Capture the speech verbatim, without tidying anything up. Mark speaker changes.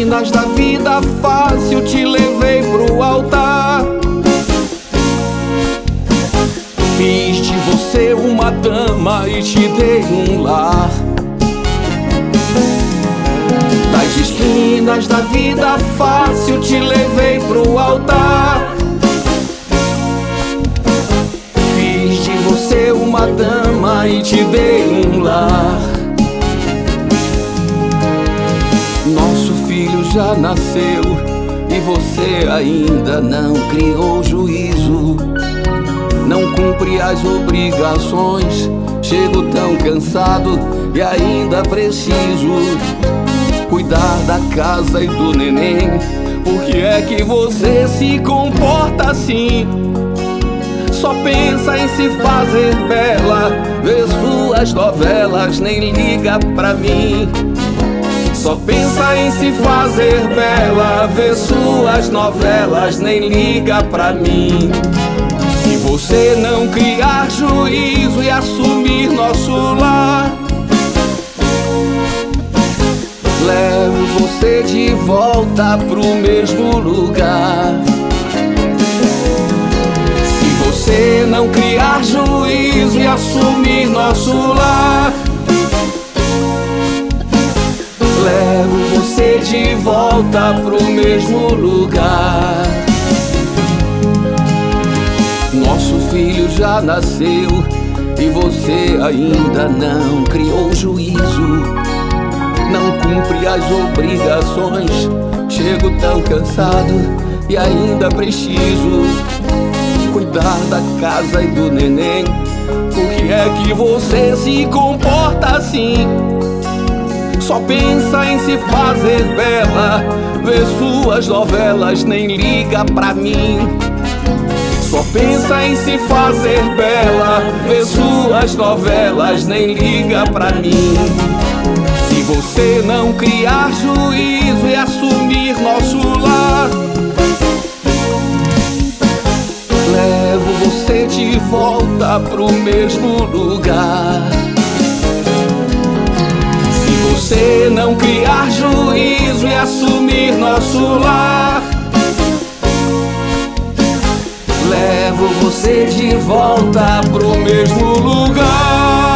Speaker 1: esquinas da vida fácil te levei pro altar. Fiz de você uma dama e te dei um lar. Das esquinas da vida fácil te levei pro altar. Fiz de você uma dama e te dei um lar. Nosso filho já nasceu e você ainda não criou juízo. Não cumpre as obrigações. Chego tão cansado e ainda preciso cuidar da casa e do neném. Por que é que você se comporta assim? Só pensa em se fazer bela, vê suas novelas, nem liga pra mim. Só pensa em se fazer bela, vê suas novelas, nem liga pra mim. Se você não criar juízo e assumir nosso lar, levo você de volta pro mesmo lugar. Se você não criar juízo e assumir nosso lar, levo você de volta pro mesmo lugar. Nosso filho já nasceu e você ainda não criou juízo. Não cumpre as obrigações. Chego tão cansado e ainda preciso cuidar da casa e do neném. Por que é que você se comporta assim? Só pensa em se fazer bela, vê suas novelas, nem liga pra mim. Só pensa em se fazer bela, vê suas novelas, nem liga pra mim. Se você não criar juízo e assumir nosso lar, levo você de volta pro mesmo lugar. Se você não criar juízo e assumir nosso lar, levo você de volta pro mesmo lugar.